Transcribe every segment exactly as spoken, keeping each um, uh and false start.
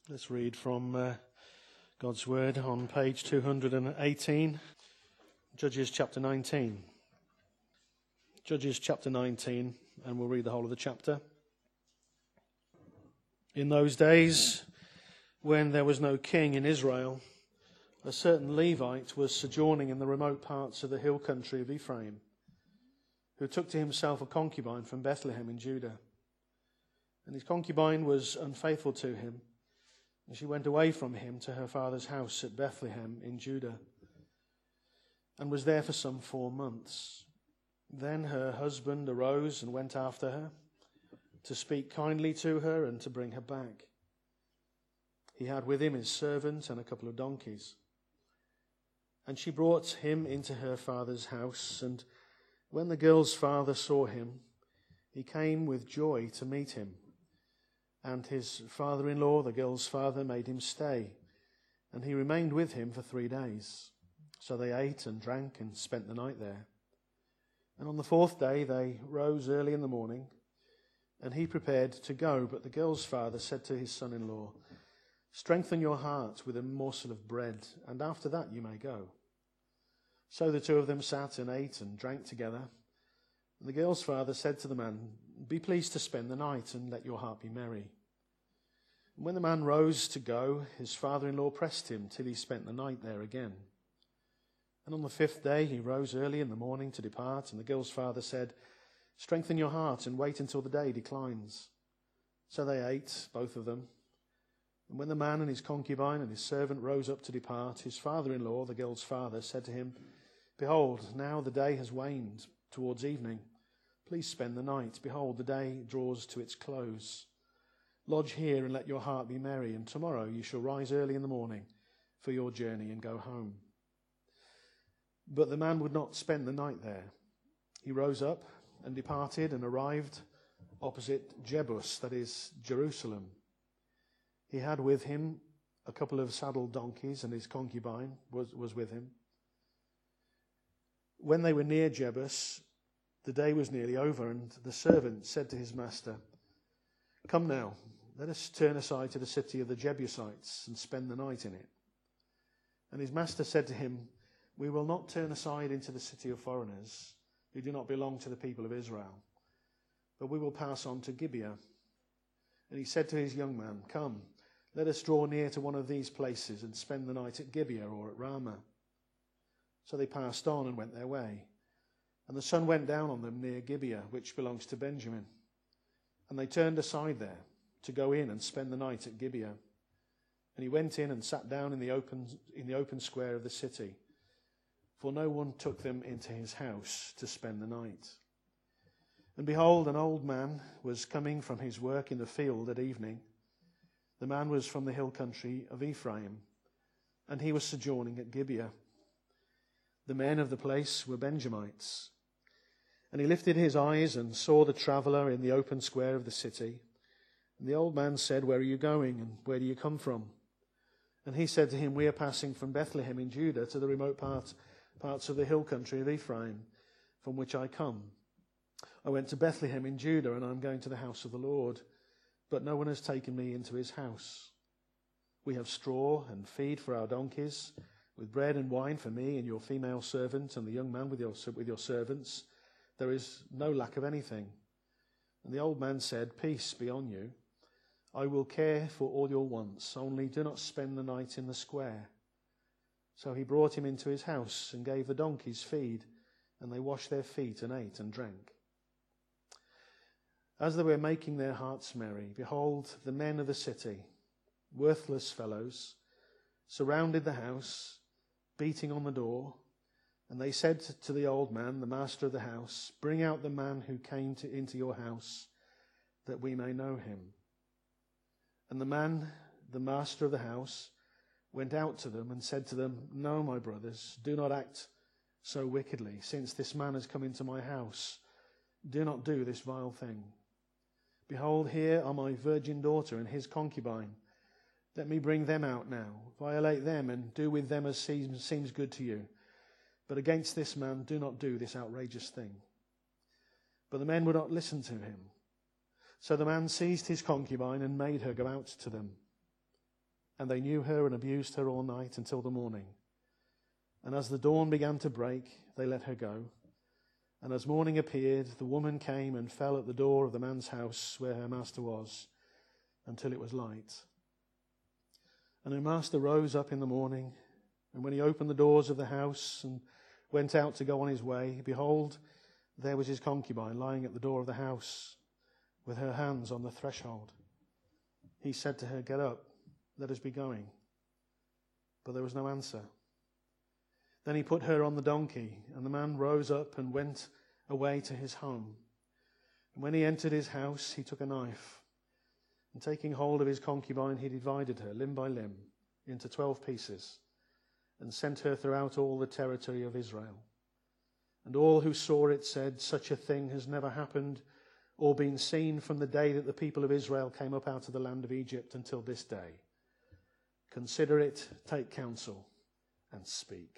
Let's read from uh, God's Word on page two hundred eighteen, Judges chapter nineteen. Judges chapter nineteen, and we'll read the whole of the chapter. In those days, when there was no king in Israel, a certain Levite was sojourning in the remote parts of the hill country of Ephraim, who took to himself a concubine from Bethlehem in Judah. And his concubine was unfaithful to him, and she went away from him to her father's house at Bethlehem in Judah, and was there for some four months. Then her husband arose and went after her, to speak kindly to her and to bring her back. He had with him his servant and a couple of donkeys. And she brought him into her father's house, and when the girl's father saw him, he came with joy to meet him. And his father-in-law, the girl's father, made him stay, and he remained with him for three days. So they ate and drank and spent the night there. And on the fourth day they rose early in the morning, and he prepared to go. But the girl's father said to his son-in-law, "Strengthen your heart with a morsel of bread, and after that you may go." So the two of them sat and ate and drank together. And the girl's father said to the man, "Be pleased to spend the night, and let your heart be merry." And when the man rose to go, his father-in-law pressed him till he spent the night there again. And on the fifth day he rose early in the morning to depart, and the girl's father said, "Strengthen your heart and wait until the day declines." So they ate, both of them. And when the man and his concubine and his servant rose up to depart, his father-in-law, the girl's father, said to him, "Behold, now the day has waned towards evening. Please spend the night. Behold, the day draws to its close. Lodge here and let your heart be merry, and tomorrow you shall rise early in the morning for your journey and go home." But the man would not spend the night there. He rose up and departed and arrived opposite Jebus, that is, Jerusalem. He had with him a couple of saddled donkeys, and his concubine was, was with him. When they were near Jebus, the day was nearly over, and the servant said to his master, "Come now, let us turn aside to the city of the Jebusites and spend the night in it." And his master said to him, "We will not turn aside into the city of foreigners who do not belong to the people of Israel, but we will pass on to Gibeah." And he said to his young man, "Come, let us draw near to one of these places and spend the night at Gibeah or at Ramah." So they passed on and went their way. And the sun went down on them near Gibeah, which belongs to Benjamin. And they turned aside there to go in and spend the night at Gibeah. And he went in and sat down in the open in the open square of the city, for no one took them into his house to spend the night. And behold, an old man was coming from his work in the field at evening. The man was from the hill country of Ephraim, and he was sojourning at Gibeah. The men of the place were Benjamites. And he lifted his eyes and saw the traveller in the open square of the city. And the old man said, "Where are you going, and where do you come from?" And he said to him, "We are passing from Bethlehem in Judah to the remote part, parts of the hill country of Ephraim, from which I come. I went to Bethlehem in Judah, and I am going to the house of the Lord, but no one has taken me into his house. We have straw and feed for our donkeys, with bread and wine for me and your female servant and the young man with your, with your servants. There is no lack of anything." And the old man said, "Peace be on you. I will care for all your wants, only do not spend the night in the square." So he brought him into his house and gave the donkeys feed, and they washed their feet and ate and drank. As they were making their hearts merry, behold, the men of the city, worthless fellows, surrounded the house, beating on the door. And they said to the old man, the master of the house, "Bring out the man who came to, into your house, that we may know him." And the man, the master of the house, went out to them and said to them, "No, my brothers, do not act so wickedly. Since this man has come into my house, do not do this vile thing. Behold, here are my virgin daughter and his concubine. Let me bring them out now, violate them, and do with them as seems, seems good to you. But against this man do not do this outrageous thing." But the men would not listen to him. So the man seized his concubine and made her go out to them. And they knew her and abused her all night until the morning. And as the dawn began to break, they let her go. And as morning appeared, the woman came and fell at the door of the man's house where her master was, until it was light. And her master rose up in the morning, and when he opened the doors of the house and went out to go on his way, behold, there was his concubine lying at the door of the house, with her hands on the threshold. He said to her, "Get up, let us be going." But there was no answer. Then he put her on the donkey, and the man rose up and went away to his home. And when he entered his house, he took a knife, and taking hold of his concubine, he divided her limb by limb into twelve pieces, and sent her throughout all the territory of Israel. And all who saw it said, "Such a thing has never happened or been seen from the day that the people of Israel came up out of the land of Egypt until this day. Consider it, take counsel, and speak."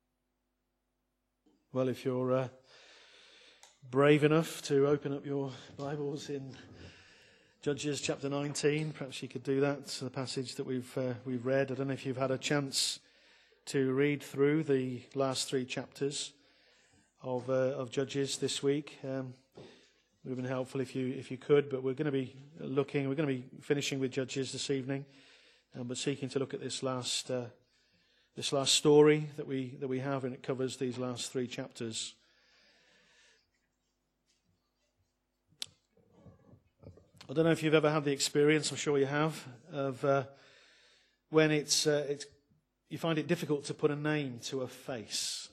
Well, if you're uh, brave enough to open up your Bibles in Judges chapter nineteen, perhaps you could do that. It's the passage that we've uh, we've read. I don't know if you've had a chance to read through the last three chapters of uh, of Judges this week. Um, it would have been helpful if you if you could, but we're going to be looking. We're going to be finishing with Judges this evening, um, but seeking to look at this last uh, this last story that we that we have, and it covers these last three chapters. I don't know if you've ever had the experience, I'm sure you have, of uh, when it's, uh, it's you find it difficult to put a name to a face.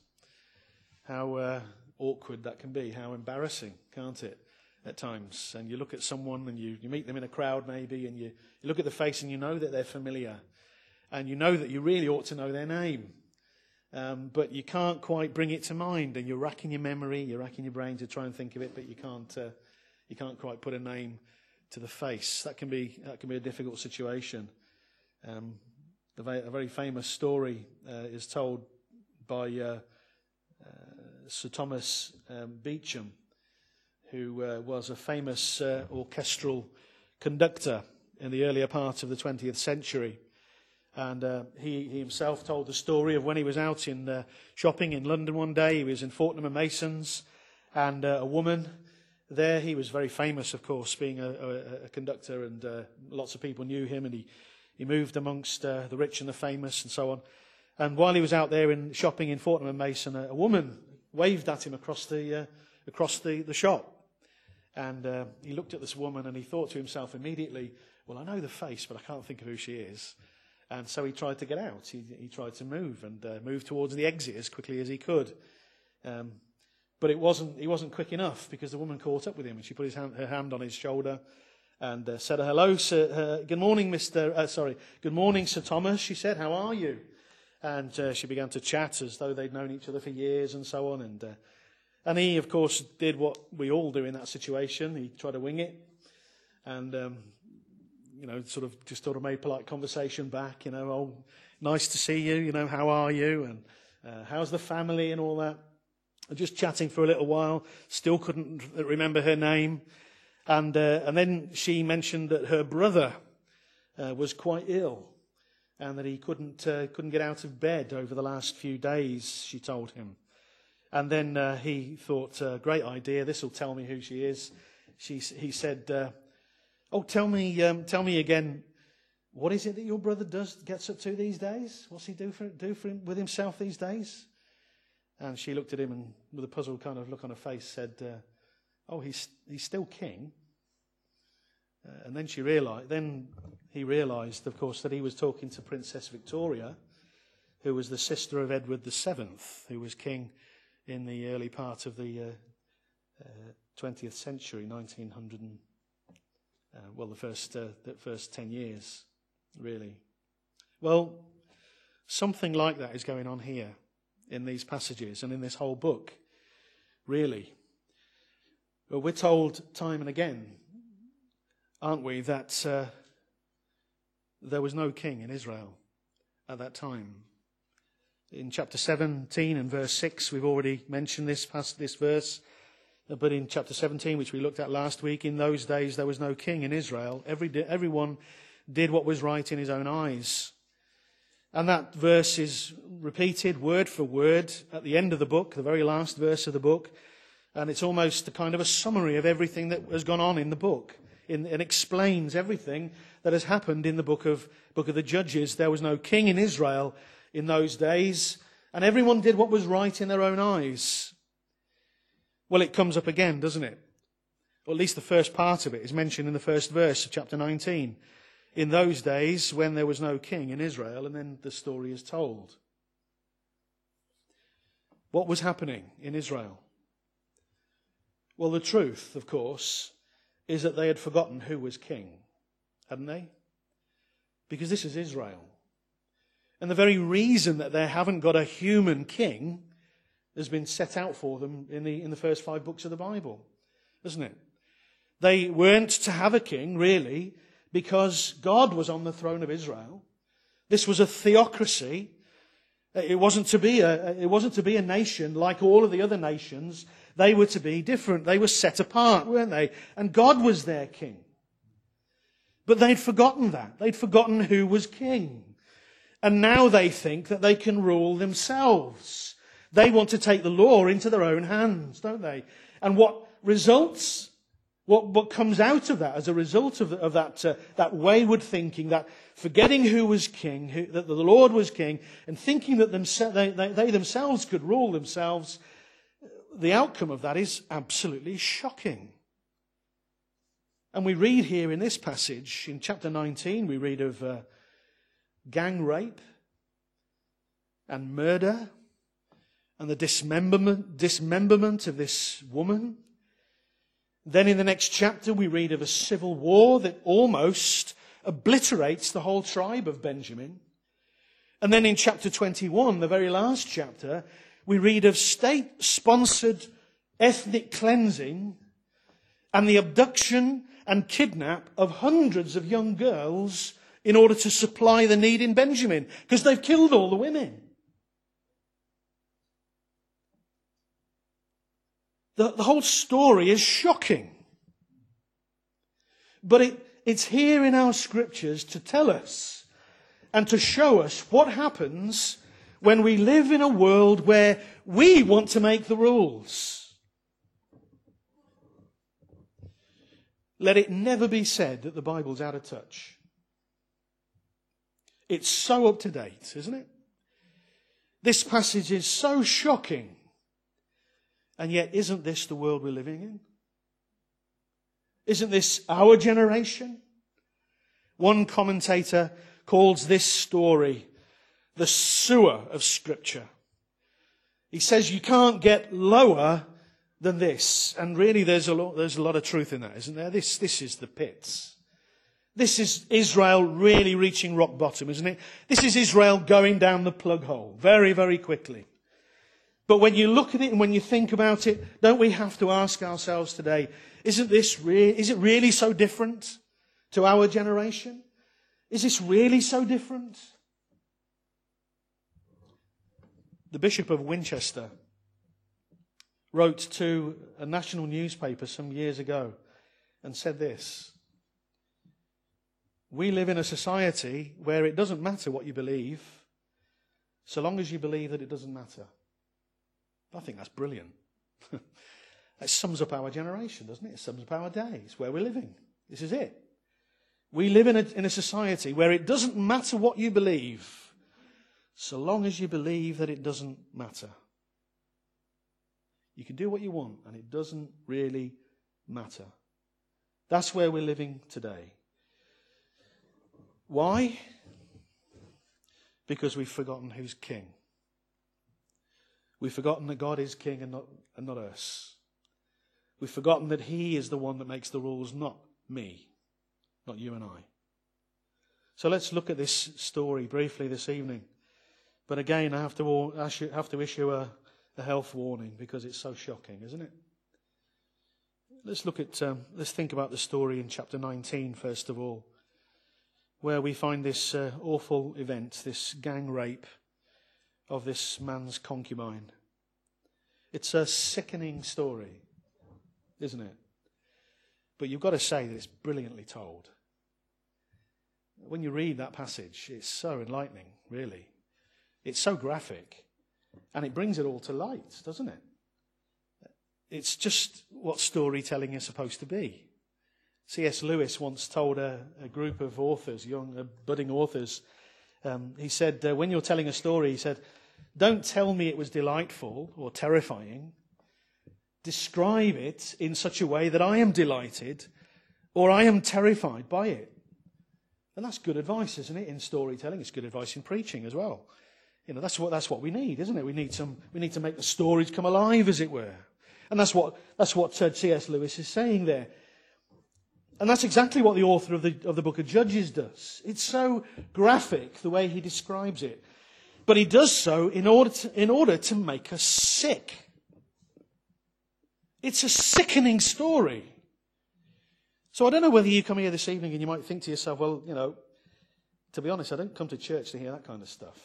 How uh, awkward that can be, how embarrassing, can't it, at times? And you look at someone and you, you meet them in a crowd maybe, and you, you look at the face and you know that they're familiar. And you know that you really ought to know their name. Um, but you can't quite bring it to mind, and you're racking your memory, you're racking your brain to try and think of it, but you can't, uh, you can't quite put a name to the face. That can be that can be a difficult situation. Um, a, very, a very famous story uh, is told by uh, uh, Sir Thomas um, Beecham, who uh, was a famous uh, orchestral conductor in the earlier part of the twentieth century. And uh, he, he himself told the story of when he was out in uh, shopping in London one day. He was in Fortnum and Mason's, and uh, a woman there, he was very famous, of course, being a, a, a conductor, and uh, lots of people knew him, and he, he moved amongst uh, the rich and the famous and so on. And while he was out there in shopping in Fortnum and Mason, a, a woman waved at him across the uh, across the, the shop. And uh, he looked at this woman and he thought to himself immediately, well, I know the face, but I can't think of who she is. And so he tried to get out. He, he tried to move and uh, move towards the exit as quickly as he could. Um, But it wasn't. He wasn't quick enough, because the woman caught up with him, and she put his hand, her hand on his shoulder, and uh, said, "Hello, sir. Uh, good morning, Mister Uh, sorry, good morning, Sir Thomas." She said, "How are you?" And uh, she began to chat as though they'd known each other for years and so on. And uh, and he, of course, did what we all do in that situation. He tried to wing it, and um, you know, sort of just sort of made polite conversation back. You know, "Oh, nice to see you. You know, how are you? And uh, how's the family and all that." Just chatting for a little while, still couldn't remember her name. And uh, and then she mentioned that her brother uh, was quite ill, and that he couldn't uh, couldn't get out of bed over the last few days, she told him. And then uh, he thought, uh, great idea, this will tell me who she is. She, he said, uh, oh, tell me um, tell me again, what is it that your brother does, gets up to these days? What's he do for do for him, with himself these days? And she looked at him and, with a puzzled kind of look on her face, said, uh, "Oh, he's he's still king." Uh, and then she realised. Then he realised, of course, that he was talking to Princess Victoria, who was the sister of Edward the Seventh, who was king in the early part of the uh, uh, twentieth century, nineteen hundred. And, uh, well, the first uh, the first ten years, really. Well, something like that is going on here, in these passages and in this whole book, really. Well, we're told time and again, aren't we, that uh, there was no king in Israel at that time. In chapter seventeen and verse six, we've already mentioned this past this verse, but in chapter seventeen, which we looked at last week, in those days there was no king in Israel. Every day, everyone did what was right in his own eyes. And that verse is repeated word for word at the end of the book, the very last verse of the book. And it's almost a kind of a summary of everything that has gone on in the book. In, and explains everything that has happened in the book of, book of the Judges. There was no king in Israel in those days. And everyone did what was right in their own eyes. Well, it comes up again, doesn't it? Or at least the first part of it is mentioned in the first verse of chapter nineteen. In those days when there was no king in Israel, and then the story is told. What was happening in Israel? Well, the truth, of course, is that they had forgotten who was king, hadn't they? Because this is Israel. And the very reason that they haven't got a human king has been set out for them in the, in the first five books of the Bible, isn't it? They weren't to have a king, really, because God was on the throne of Israel. This was a theocracy. It wasn't to be a, it wasn't to be a nation like all of the other nations. They were to be different. They were set apart, weren't they? And God was their king. But they'd forgotten that. They'd forgotten who was king. And now they think that they can rule themselves. They want to take the law into their own hands, don't they? And what results, what, what comes out of that as a result of, of that, uh, that wayward thinking, that forgetting who was king, who, that the Lord was king, and thinking that themse- they, they, they themselves could rule themselves, the outcome of that is absolutely shocking. And we read here in this passage, in chapter nineteen, we read of uh, gang rape and murder and the dismemberment, dismemberment of this woman. Then in the next chapter we read of a civil war that almost obliterates the whole tribe of Benjamin. And then in chapter twenty-one, the very last chapter, we read of state-sponsored ethnic cleansing and the abduction and kidnap of hundreds of young girls in order to supply the need in Benjamin, because they've killed all the women. The, the whole story is shocking. But it, it's here in our scriptures to tell us and to show us what happens when we live in a world where we want to make the rules. Let it never be said that the Bible's out of touch. It's so up to date, isn't it? This passage is so shocking. And yet, isn't this the world we're living in? Isn't this our generation? One commentator calls this story the sewer of Scripture. He says you can't get lower than this. And really there's a lot, there's a lot of truth in that, isn't there? This, this is the pits. This is Israel really reaching rock bottom, isn't it? This is Israel going down the plug hole very, very quickly. But when you look at it and when you think about it, don't we have to ask ourselves today, isn't this re- is it really so different to our generation? Is this really so different? The Bishop of Winchester wrote to a national newspaper some years ago and said this: we live in a society where it doesn't matter what you believe, so long as you believe that it doesn't matter. I think that's brilliant. That sums up our generation, doesn't it? It sums up our days, where we're living. This is it. We live in a, in a society where it doesn't matter what you believe, so long as you believe that it doesn't matter. You can do what you want, and it doesn't really matter. That's where we're living today. Why? Because we've forgotten who's king. We've forgotten that God is king and not, and not us. We've forgotten that he is the one that makes the rules, not me, not you and I. So let's look at this story briefly this evening. But again, I have to, I have to issue a, a health warning because it's so shocking, isn't it? Let's look at, um, let's think about the story in chapter nineteen, first of all, where we find this uh, awful event, this gang rape of this man's concubine. It's a sickening story, isn't it? But you've got to say that it's brilliantly told. when you read that passage, it's so enlightening, really. It's so graphic, and it brings it all to light, doesn't it? It's just what storytelling is supposed to be. C S Lewis once told a, a group of authors, young uh, budding authors, um, he said, uh, when you're telling a story, he said, don't tell me it was delightful or terrifying. Describe it in such a way that I am delighted or I am terrified by it. And that's good advice, isn't it, in storytelling? It's good advice in preaching as well. You know, that's what that's what we need, isn't it? We need some. We need to make the stories come alive, as it were. And that's what that's what uh, C S Lewis is saying there. And that's exactly what the author of the of the book of Judges does. It's so graphic the way he describes it, but he does so in order to, in order to make us sick. It's a sickening story. So I don't know whether you come here this evening and you might think to yourself, well, you know, to be honest, I don't come to church to hear that kind of stuff.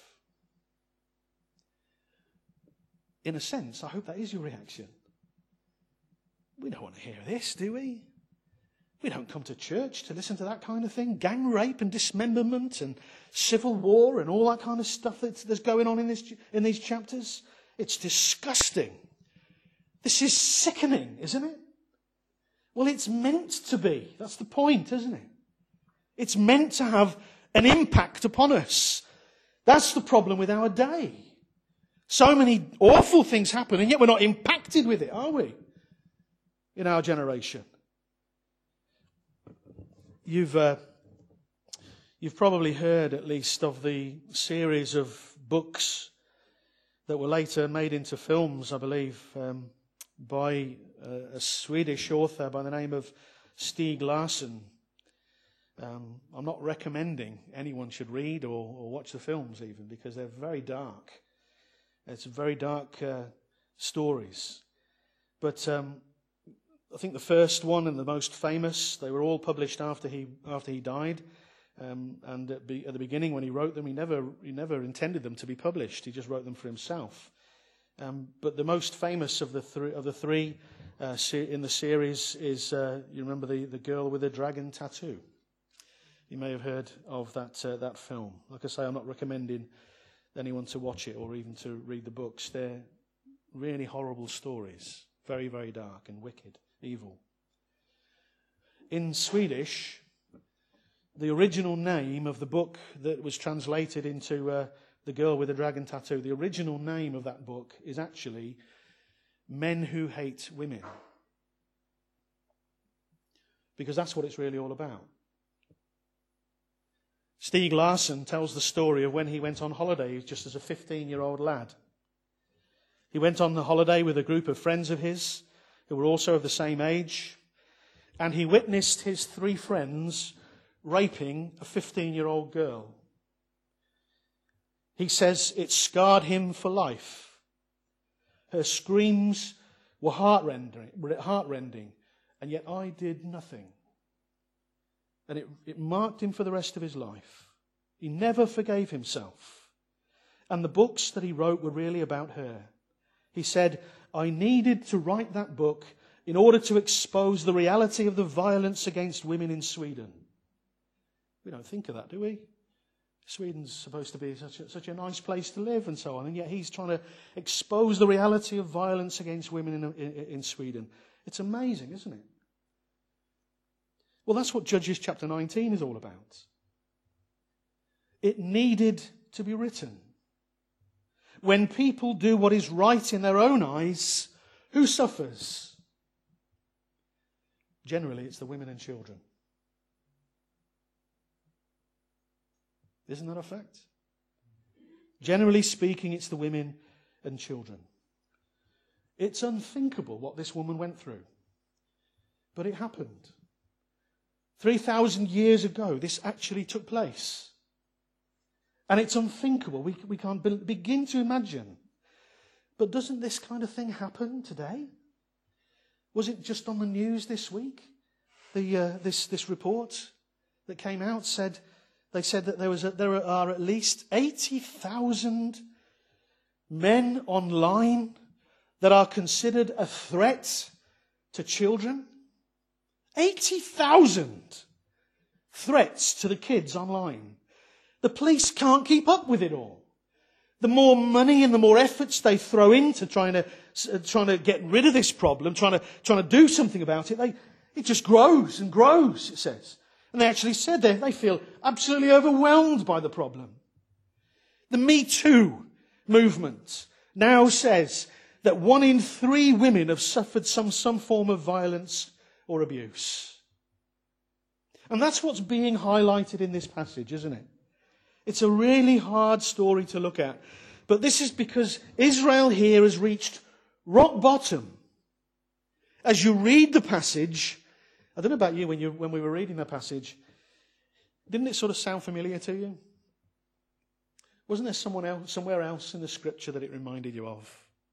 In a sense, I hope that is your reaction. We don't want to hear this, do we? We don't come to church to listen to that kind of thing. Gang rape and dismemberment and civil war and all that kind of stuff that's, that's going on in, this, in these chapters. It's disgusting. This is sickening, isn't it? Well, it's meant to be. That's the point, isn't it? It's meant to have an impact upon us. That's the problem with our day. So many awful things happen, and yet we're not impacted with it, are we? In our generation. You've uh, you've probably heard at least of the series of books that were later made into films, I believe, um, by a, a Swedish author by the name of Stieg Larsson. Um, I'm not recommending anyone should read or, or watch the films even, because they're very dark. It's very dark uh, stories. But um, I think the first one and the most famous, they were all published after he after he died. Um, and at, be, at the beginning, when he wrote them, he never he never intended them to be published. He just wrote them for himself. Um, but the most famous of the three of the three uh, se- in the series is uh, you remember the, the girl with the dragon tattoo. You may have heard of that uh, that film. Like I say, I'm not recommending anyone to watch it or even to read the books. They're really horrible stories, very very dark and wicked. Evil. In Swedish, the original name of the book that was translated into uh, The Girl with the Dragon Tattoo, the original name of that book is actually Men Who Hate Women. Because that's what it's really all about. Stieg Larsson tells the story of when he went on holiday just as a fifteen-year-old lad. He went on the holiday with a group of friends of his who were also of the same age, and he witnessed his three friends raping a fifteen-year-old girl. He says it scarred him for life. Her screams were heart-rending, heart-rending, and yet I did nothing. And it, it marked him for the rest of his life. He never forgave himself. And the books that he wrote were really about her. He said, I needed to write that book in order to expose the reality of the violence against women in Sweden. We don't think of that, do we? Sweden's supposed to be such a, such a nice place to live and so on, and yet he's trying to expose the reality of violence against women in, in, in Sweden. It's amazing, isn't it? Well, that's what Judges chapter nineteen is all about. It needed to be written. When people do what is right in their own eyes, who suffers? Generally, it's the women and children. Isn't that a fact? Generally speaking, it's the women and children. It's unthinkable what this woman went through. But it happened. three thousand years ago, this actually took place. And it's unthinkable. We, we can't be, begin to imagine. But doesn't this kind of thing happen today? Was it just on the news this week? The uh, this this report that came out said they said that there was a, there are at least eighty thousand men online that are considered a threat to children. eighty thousand. threats to the kids online. The police can't keep up with it all. The more money and the more efforts they throw into trying to uh, trying to get rid of this problem, trying to trying to do something about it, they it just grows and grows, it says. And they actually said they they feel absolutely overwhelmed by the problem. The Me Too movement now says that one in three women have suffered some some form of violence or abuse. And that's what's being highlighted in this passage, isn't it? It's a really hard story to look at. But this is because Israel here has reached rock bottom. As you read the passage, I don't know about you, when you when we were reading the passage, didn't it sort of sound familiar to you? Wasn't there someone else, somewhere else in the scripture that it reminded you of?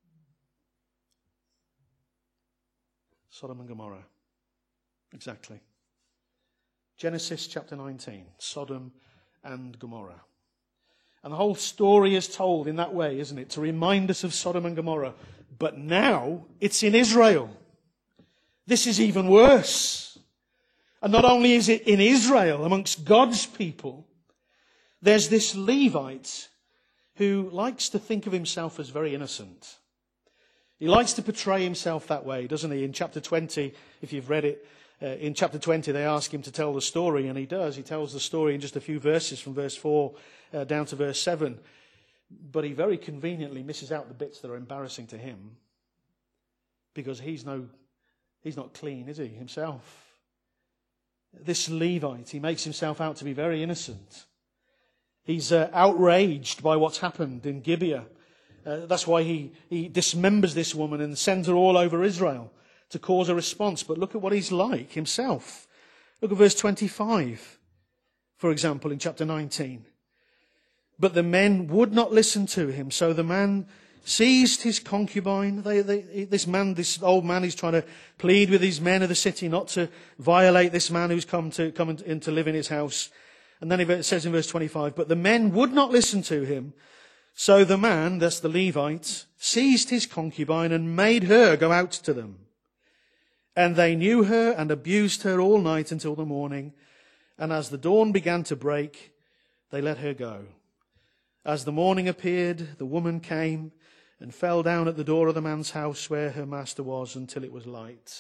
Sodom and Gomorrah. Exactly. Genesis chapter nineteen, Sodom and Gomorrah. And the whole story is told in that way, isn't it? To remind us of Sodom and Gomorrah. But now it's in Israel. This is even worse. And not only is it in Israel, amongst God's people, there's this Levite who likes to think of himself as very innocent. He likes to portray himself that way, doesn't he? In chapter twenty, if you've read it, uh, in chapter twenty they ask him to tell the story, and he does. He tells the story in just a few verses from verse four uh, down to verse seven. But he very conveniently misses out the bits that are embarrassing to him, because he's no, he's not clean, is he, himself? This Levite, he makes himself out to be very innocent. He's uh, outraged by what's happened in Gibeah. Uh, that's why he, he dismembers this woman and sends her all over Israel to cause a response. But look at what he's like himself. Look at verse twenty-five, for example, in chapter nineteen. But the men would not listen to him, so the man seized his concubine. They, they, this man, this old man, is trying to plead with these men of the city not to violate this man who's come to come in, in to live in his house. And then it says in verse twenty-five, but the men would not listen to him. So the man, that's the Levite, seized his concubine and made her go out to them. And they knew her and abused her all night until the morning. And as the dawn began to break, they let her go. As the morning appeared, the woman came and fell down at the door of the man's house where her master was until it was light.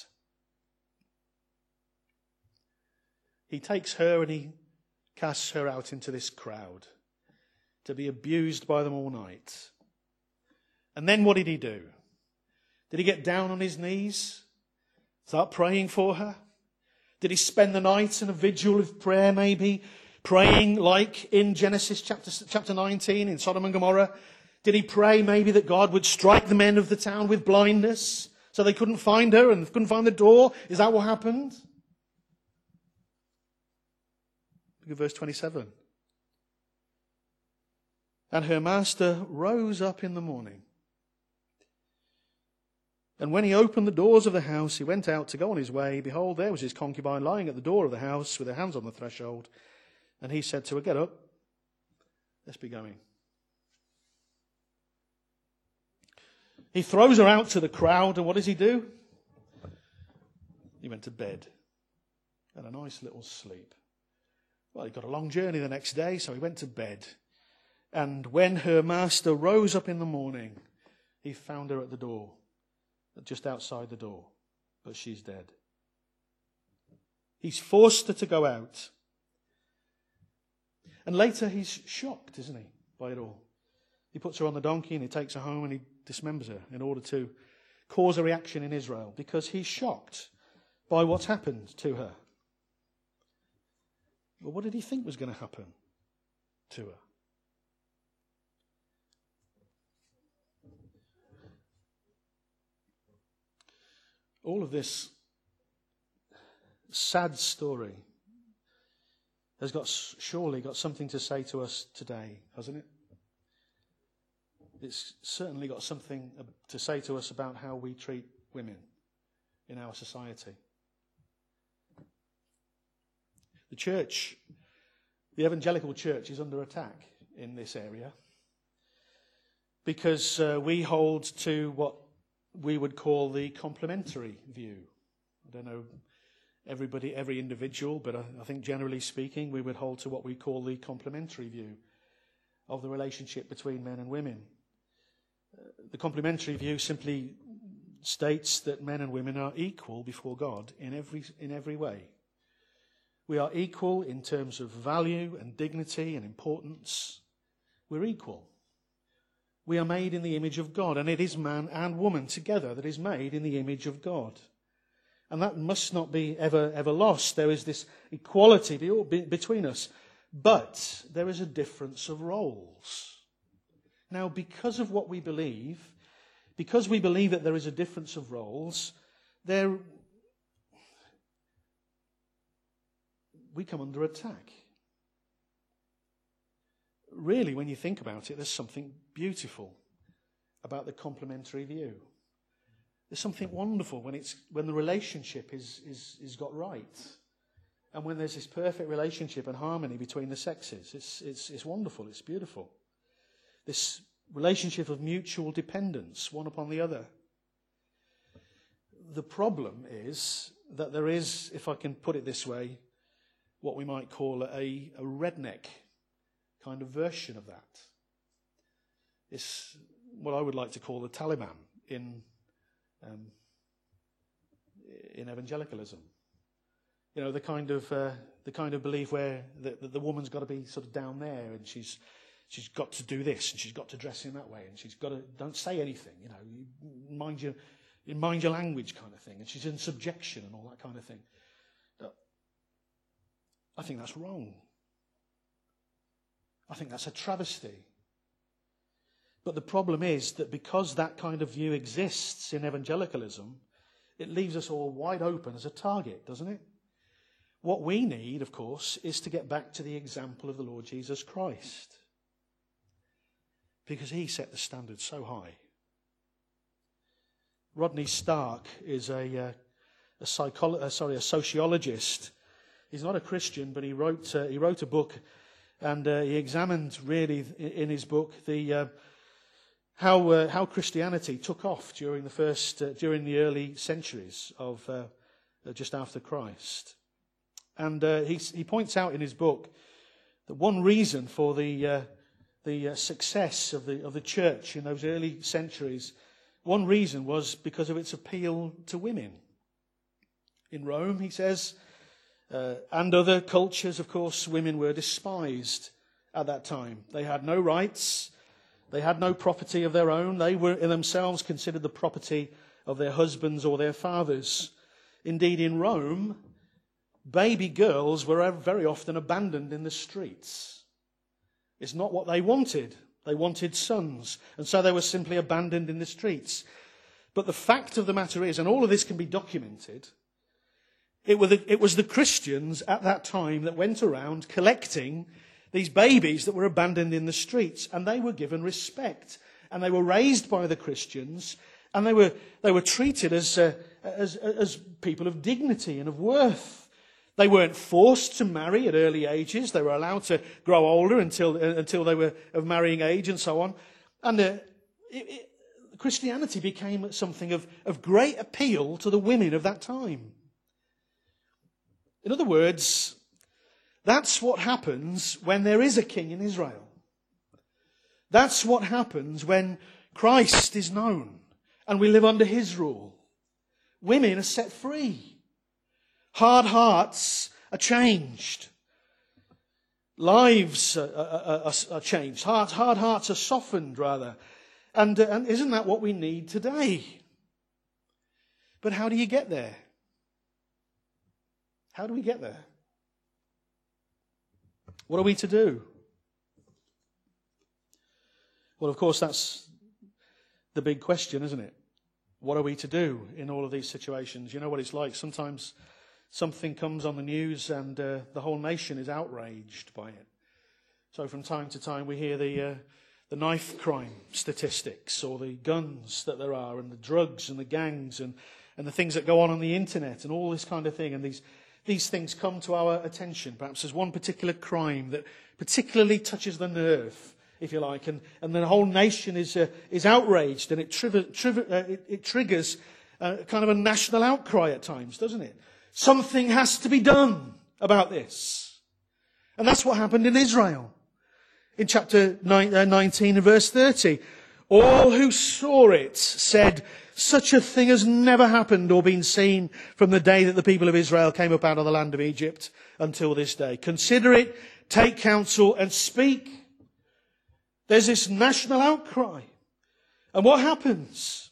He takes her and he casts her out into this crowd to be abused by them all night. And then what did he do? Did he get down on his knees? Start praying for her? Did he spend the night in a vigil of prayer maybe? Praying like in Genesis chapter, chapter nineteen in Sodom and Gomorrah? Did he pray maybe that God would strike the men of the town with blindness so they couldn't find her and couldn't find the door? Is that what happened? Look at verse twenty-seven. And her master rose up in the morning. And when he opened the doors of the house, he went out to go on his way. Behold, there was his concubine lying at the door of the house with her hands on the threshold. And he said to her, get up, let's be going. He throws her out to the crowd, and what does he do? He went to bed. Had a nice little sleep. Well, he got a long journey the next day, so he went to bed. And when her master rose up in the morning, he found her at the door, just outside the door, but she's dead. He's forced her to go out. And later he's shocked, isn't he, by it all. He puts her on the donkey and he takes her home and he dismembers her in order to cause a reaction in Israel, because he's shocked by what's happened to her. Well, what did he think was going to happen to her? All of this sad story has got surely got something to say to us today, hasn't it? It's certainly got something to say to us about how we treat women in our society. The church, the evangelical church, is under attack in this area because uh, we hold to what we would call the complementary view. I don't know everybody, every individual, but I, I think generally speaking, we would hold to what we call the complementary view of the relationship between men and women. Uh, the complementary view simply states that men and women are equal before God in every in every way. We are equal in terms of value and dignity and importance. We're equal. We are made in the image of God, and it is man and woman together that is made in the image of God. And that must not be ever, ever lost. There is this equality between us, but there is a difference of roles. Now, because of what we believe, because we believe that there is a difference of roles, there we come under attack. Really, when you think about it, there's something beautiful about the complementary view. There's something wonderful when it's when the relationship is, is, is got right. And when there's this perfect relationship and harmony between the sexes. It's, it's, it's wonderful, it's beautiful. This relationship of mutual dependence, one upon the other. The problem is that there is, if I can put it this way, what we might call a, a redneck kind of version of that. It's what I would like to call the Taliban in um, in evangelicalism. You know, the kind of uh, the kind of belief where the, the, the woman's got to be sort of down there, and she's she's got to do this, and she's got to dress in that way, and she's got to don't say anything. You know, you mind your you mind your language kind of thing, and she's in subjection and all that kind of thing. I think that's wrong. I think that's a travesty. But the problem is that because that kind of view exists in evangelicalism, it leaves us all wide open as a target, doesn't it? What we need, of course, is to get back to the example of the Lord Jesus Christ. Because he set the standard so high. Rodney Stark is a, uh, a, psycholo- uh, sorry, a sociologist. He's not a Christian, but he wrote uh, he wrote a book, and uh, he examined really in his book the uh, how uh, how Christianity took off during the first uh, during the early centuries of uh, just after Christ, and uh, he he points out in his book that one reason for the uh, the uh, success of the of the church in those early centuries, one reason was because of its appeal to women. In Rome, he says. Uh, and other cultures, of course, women were despised at that time. They had no rights. They had no property of their own. They were in themselves considered the property of their husbands or their fathers. Indeed, in Rome, baby girls were very often abandoned in the streets. It's not what they wanted. They wanted sons, and so they were simply abandoned in the streets. But the fact of the matter is, and all of this can be documented, It, were the, it was the Christians at that time that went around collecting these babies that were abandoned in the streets, and they were given respect, and they were raised by the Christians, and they were they were treated as uh, as as people of dignity and of worth. They weren't forced to marry at early ages; they were allowed to grow older until uh, until they were of marrying age, and so on. And uh, it, it, Christianity became something of of great appeal to the women of that time. In other words, that's what happens when there is a king in Israel. That's what happens when Christ is known and we live under his rule. Women are set free. Hard hearts are changed. Lives are, are, are, are changed. Hard, hard hearts are softened, rather. And, uh, and isn't that what we need today? But how do you get there? How do we get there? What are we to do? Well, of course, that's the big question, isn't it? What are we to do in all of these situations? You know what it's like. Sometimes something comes on the news and uh, the whole nation is outraged by it. So from time to time we hear the uh, the knife crime statistics, or the guns that there are, and the drugs and the gangs and, and the things that go on on the internet and all this kind of thing. And these these things come to our attention. Perhaps there's one particular crime that particularly touches the nerve, if you like, and, and the whole nation is uh, is outraged, and it, tri- tri- uh, it, it triggers uh, kind of a national outcry at times, doesn't it? Something has to be done about this. And that's what happened in Israel. In chapter nineteen and verse thirty, all who saw it said, such a thing has never happened or been seen from the day that the people of Israel came up out of the land of Egypt until this day. Consider it, take counsel and speak. There's this national outcry. And what happens?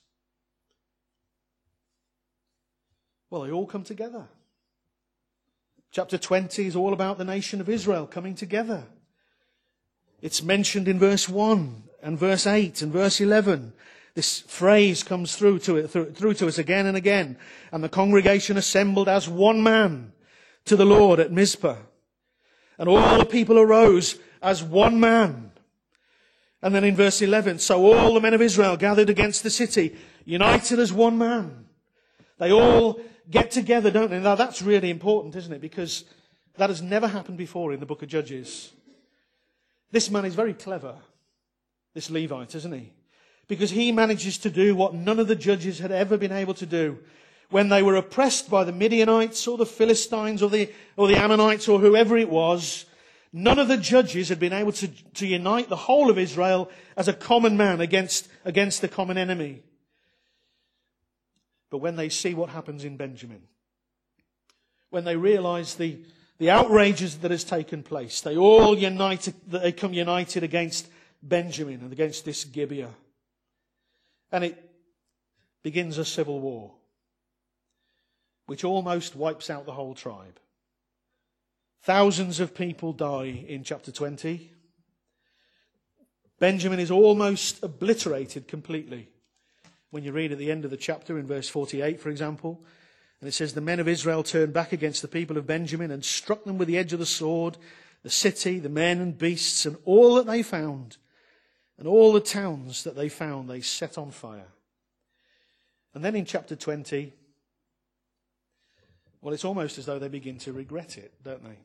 Well, they all come together. Chapter twenty is all about the nation of Israel coming together. It's mentioned in verse one and verse eight and verse eleven. This phrase comes through to it, through, through to us again and again. And the congregation assembled as one man to the Lord at Mizpah. And all the people arose as one man. And then in verse eleven, so all the men of Israel gathered against the city, united as one man. They all get together, don't they? Now that's really important, isn't it? Because that has never happened before in the book of Judges. This man is very clever, this Levite, isn't he? Because he manages to do what none of the judges had ever been able to do. When they were oppressed by the Midianites or the Philistines or the, or the Ammonites or whoever it was, none of the judges had been able to, to unite the whole of Israel as a common man against, against the common enemy. But when they see what happens in Benjamin, when they realize the, the outrages that has taken place, they all unite, they come united against Benjamin and against this Gibeah. And it begins a civil war, which almost wipes out the whole tribe. Thousands of people die in chapter twenty. Benjamin is almost obliterated completely. When you read at the end of the chapter in verse forty-eight, for example, and it says, the men of Israel turned back against the people of Benjamin and struck them with the edge of the sword, the city, the men and beasts, and all that they found. And all the towns that they found, they set on fire. And then in chapter twenty, well, it's almost as though they begin to regret it, don't they?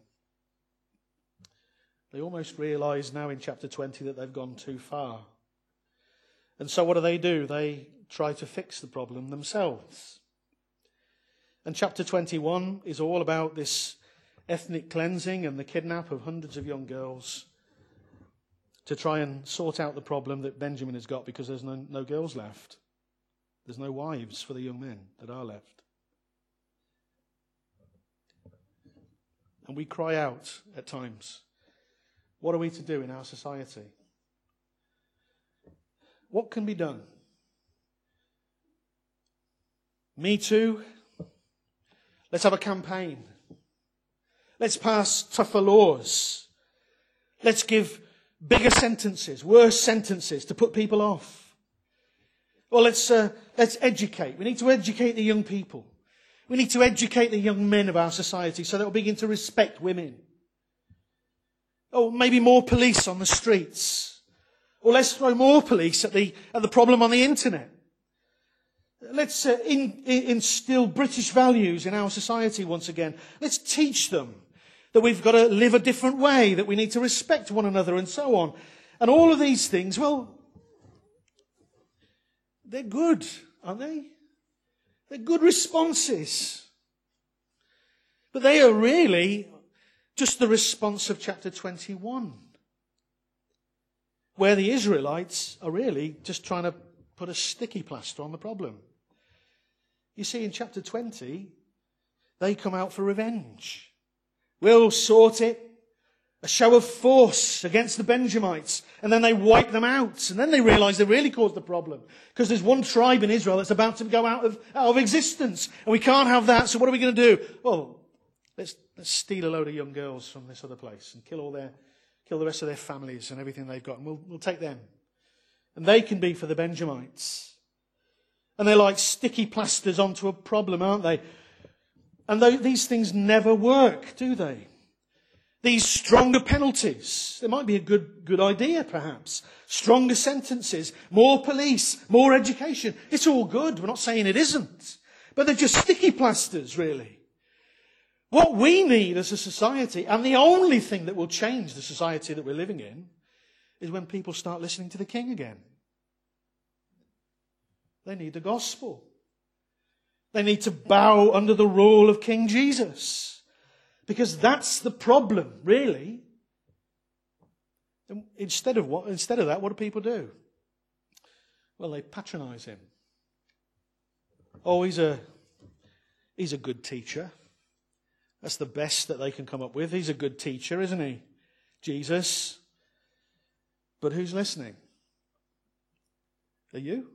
They almost realise now in chapter twenty that they've gone too far. And so what do they do? They try to fix the problem themselves. And chapter twenty-one is all about this ethnic cleansing and the kidnap of hundreds of young girls to try and sort out the problem that Benjamin has got, because there's no, no girls left. There's no wives for the young men that are left. And we cry out at times, what are we to do in our society? What can be done? Me Too? Let's have a campaign. Let's pass tougher laws. Let's give bigger sentences, worse sentences to put people off. Well, let's uh, let's educate. We need to educate the young people. We need to educate the young men of our society so they'll begin to respect women. Oh, maybe more police on the streets. Or let's throw more police at the at the problem on the internet. Let's uh, in, in, instill British values in our society once again. Let's teach them that we've got to live a different way, that we need to respect one another and so on. And all of these things, well, they're good, aren't they? They're good responses. But they are really just the response of chapter twenty-one, where the Israelites are really just trying to put a sticky plaster on the problem. You see, in chapter twenty, they come out for revenge. We'll sort it. A show of force against the Benjamites. And then they wipe them out. And then they realise they really caused the problem. Because there's one tribe in Israel that's about to go out of, out of existence. And we can't have that. So what are we going to do? Well, let's, let's steal a load of young girls from this other place. And kill all their, kill the rest of their families and everything they've got. And we'll, we'll take them. And they can be for the Benjamites. And they're like sticky plasters onto a problem, aren't they? And these things never work, do they? These stronger penalties. They might be a good, good idea, perhaps. Stronger sentences, more police, more education. It's all good. We're not saying it isn't. But they're just sticky plasters, really. What we need as a society, and the only thing that will change the society that we're living in, is when people start listening to the King again. They need the gospel. They need to bow under the rule of King Jesus. Because that's the problem, really. And instead of what, instead of that, what do people do? Well, they patronize him. Oh, he's a, he's a good teacher. That's the best that they can come up with. He's a good teacher, isn't he? Jesus. But who's listening? Are you?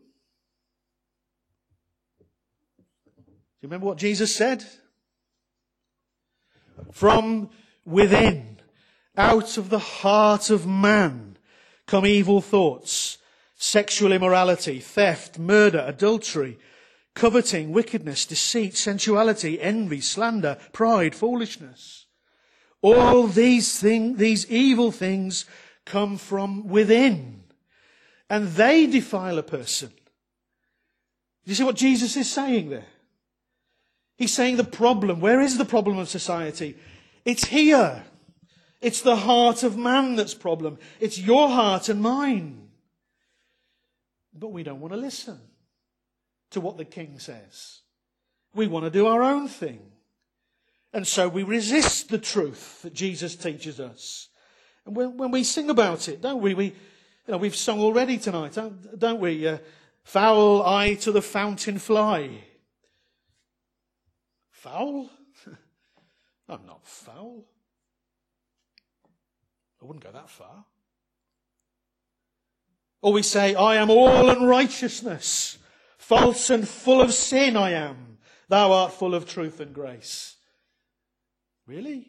Do you remember what Jesus said? From within, out of the heart of man, come evil thoughts, sexual immorality, theft, murder, adultery, coveting, wickedness, deceit, sensuality, envy, slander, pride, foolishness. All these things, these evil things come from within. And they defile a person. Do you see what Jesus is saying there? He's saying the problem. Where is the problem of society? It's here. It's the heart of man that's problem. It's your heart and mine. But we don't want to listen to what the king says. We want to do our own thing. And so we resist the truth that Jesus teaches us. And when, when we sing about it, don't we? We, you know, we've sung already tonight, don't, don't we? Uh, Foul I to the fountain fly. Foul? I'm not foul. I wouldn't go that far. Or we say, I am all unrighteousness. False and full of sin I am. Thou art full of truth and grace. Really?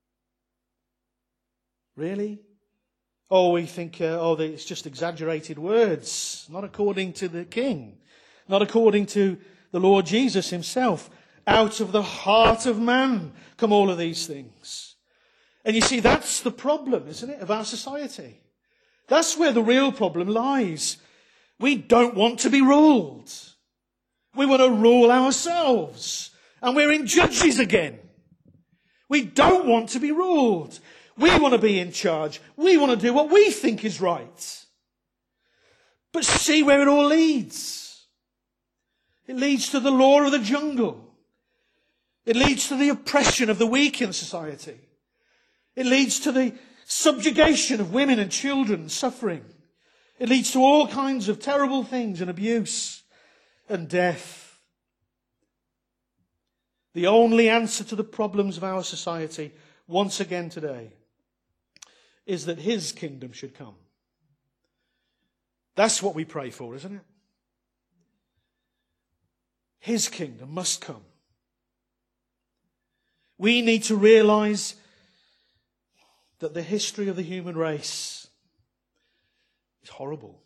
Really? Oh, we think, uh, oh, it's just exaggerated words. Not according to the King. Not according to the Lord Jesus himself. Out of the heart of man come all of these things. And you see, that's the problem, isn't it, of our society? That's where the real problem lies. We don't want to be ruled. We want to rule ourselves. And we're in Judges again. We don't want to be ruled. We want to be in charge. We want to do what we think is right. But see where it all leads. It leads to the law of the jungle. It leads to the oppression of the weak in society. It leads to the subjugation of women and children suffering. It leads to all kinds of terrible things and abuse and death. The only answer to the problems of our society, once again today, is that his kingdom should come. That's what we pray for, isn't it? His kingdom must come. We need to realize that the history of the human race is horrible.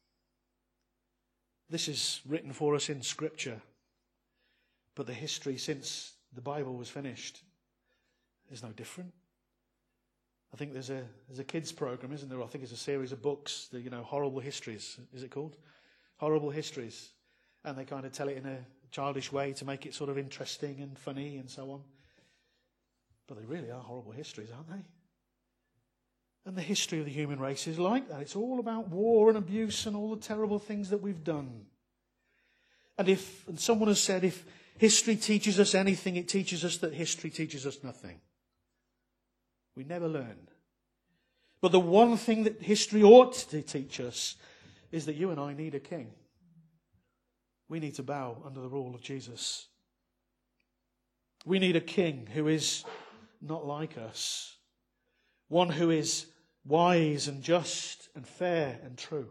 This is written for us in Scripture. But the history since the Bible was finished is no different. I think there's a there's a kids program, isn't there? I think it's a series of books, the, you know, Horrible Histories, is it called? Horrible Histories. And they kind of tell it in a childish way to make it sort of interesting and funny and so on. But they really are horrible histories, aren't they? And the history of the human race is like that. It's all about war and abuse and all the terrible things that we've done. And if, and someone has said, if history teaches us anything, it teaches us that history teaches us nothing. We never learn. But the one thing that history ought to teach us is that you and I need a king. We need to bow under the rule of Jesus. We need a king who is not like us. One who is wise and just and fair and true.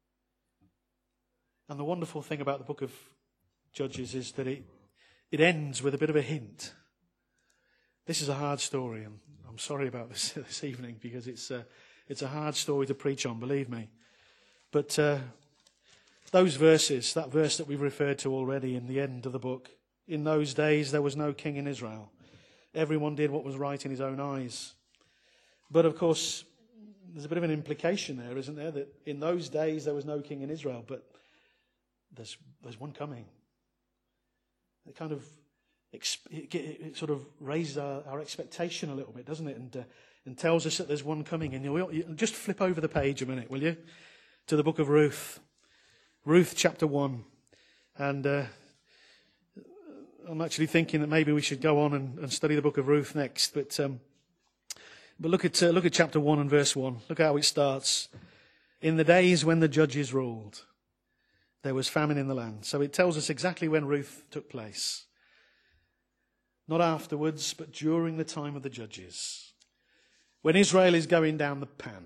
And the wonderful thing about the book of Judges is that it, it ends with a bit of a hint. This is a hard story, and I'm sorry about this this evening because it's a, it's a hard story to preach on, believe me. But uh, those verses, that verse that we've referred to already in the end of the book, in those days there was no king in Israel. Everyone did what was right in his own eyes. But of course, there's a bit of an implication there, isn't there? That in those days there was no king in Israel, but there's there's one coming. It kind of it, it sort of raises our, our expectation a little bit, doesn't it? And uh, and tells us that there's one coming. And you'll, you'll just flip over the page a minute, will you, to the book of Ruth, Ruth chapter one, and uh, I'm actually thinking that maybe we should go on and, and study the book of Ruth next. But um, but look at uh, look at chapter one and verse one. Look how it starts. In the days when the judges ruled, there was famine in the land. So it tells us exactly when Ruth took place. Not afterwards, but during the time of the judges. When Israel is going down the pan.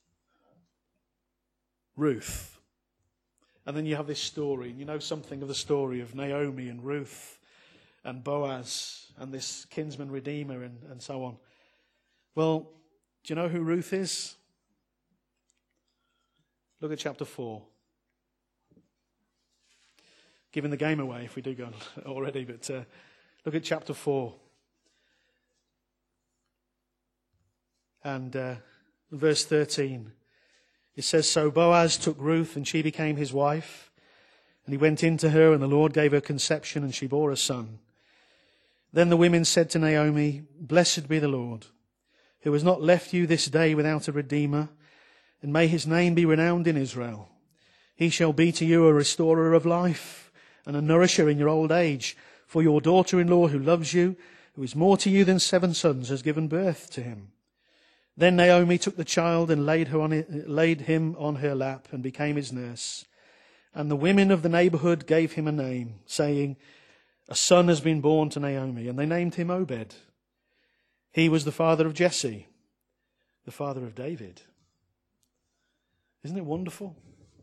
Ruth. And then you have this story, and you know something of the story of Naomi and Ruth and Boaz and this kinsman redeemer and, and so on. Well, do you know who Ruth is? Look at chapter four. Giving the game away if we do go already, but uh, look at chapter four. And uh, verse thirteen. It says, so Boaz took Ruth, and she became his wife. And he went in to her, and the Lord gave her conception, and she bore a son. Then the women said to Naomi, blessed be the Lord, who has not left you this day without a redeemer, and may his name be renowned in Israel. He shall be to you a restorer of life, and a nourisher in your old age. For your daughter-in-law who loves you, who is more to you than seven sons, has given birth to him. Then Naomi took the child and laid, her on it, laid him on her lap and became his nurse. And the women of the neighborhood gave him a name, saying, a son has been born to Naomi. And they named him Obed. He was the father of Jesse, the father of David. Isn't it wonderful?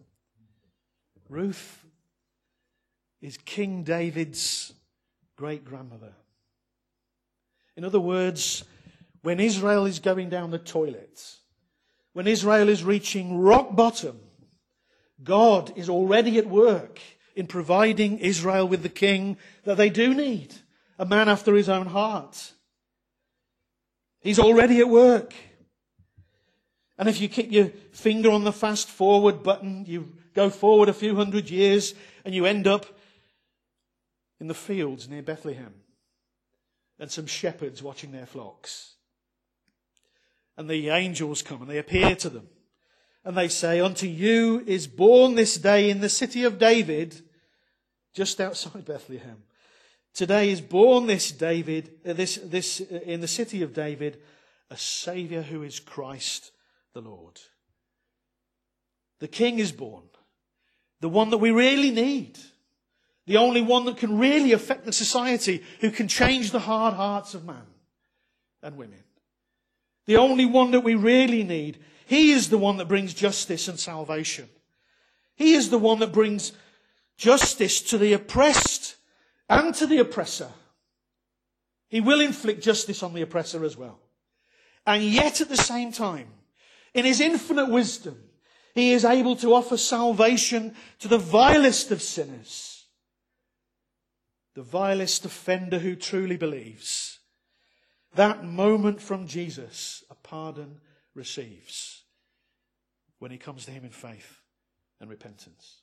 Ruth is King David's great-grandmother. In other words, when Israel is going down the toilet, when Israel is reaching rock bottom, God is already at work in providing Israel with the king that they do need, a man after his own heart. He's already at work. And if you keep your finger on the fast forward button, you go forward a few hundred years and you end up in the fields near Bethlehem and some shepherds watching their flocks. And the angels come and they appear to them. And they say, unto you is born this day in the city of David, just outside Bethlehem. Today is born this David, uh, this, this, uh, in the city of David, a Saviour who is Christ the Lord. The King is born. The one that we really need. The only one that can really affect the society, who can change the hard hearts of man and women. The only one that we really need. He is the one that brings justice and salvation. He is the one that brings justice to the oppressed and to the oppressor. He will inflict justice on the oppressor as well. And yet at the same time, in his infinite wisdom, he is able to offer salvation to the vilest of sinners. The vilest offender who truly believes. That moment from Jesus, a pardon receives when he comes to him in faith and repentance.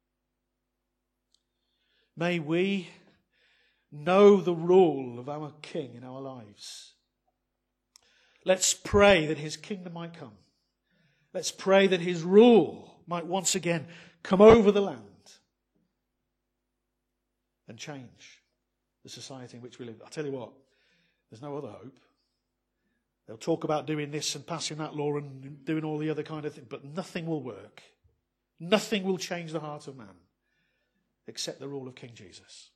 May we know the rule of our King in our lives. Let's pray that his kingdom might come. Let's pray that his rule might once again come over the land and change the society in which we live. I'll tell you what, there's no other hope. They'll talk about doing this and passing that law and doing all the other kind of things, but nothing will work. Nothing will change the heart of man except the rule of King Jesus.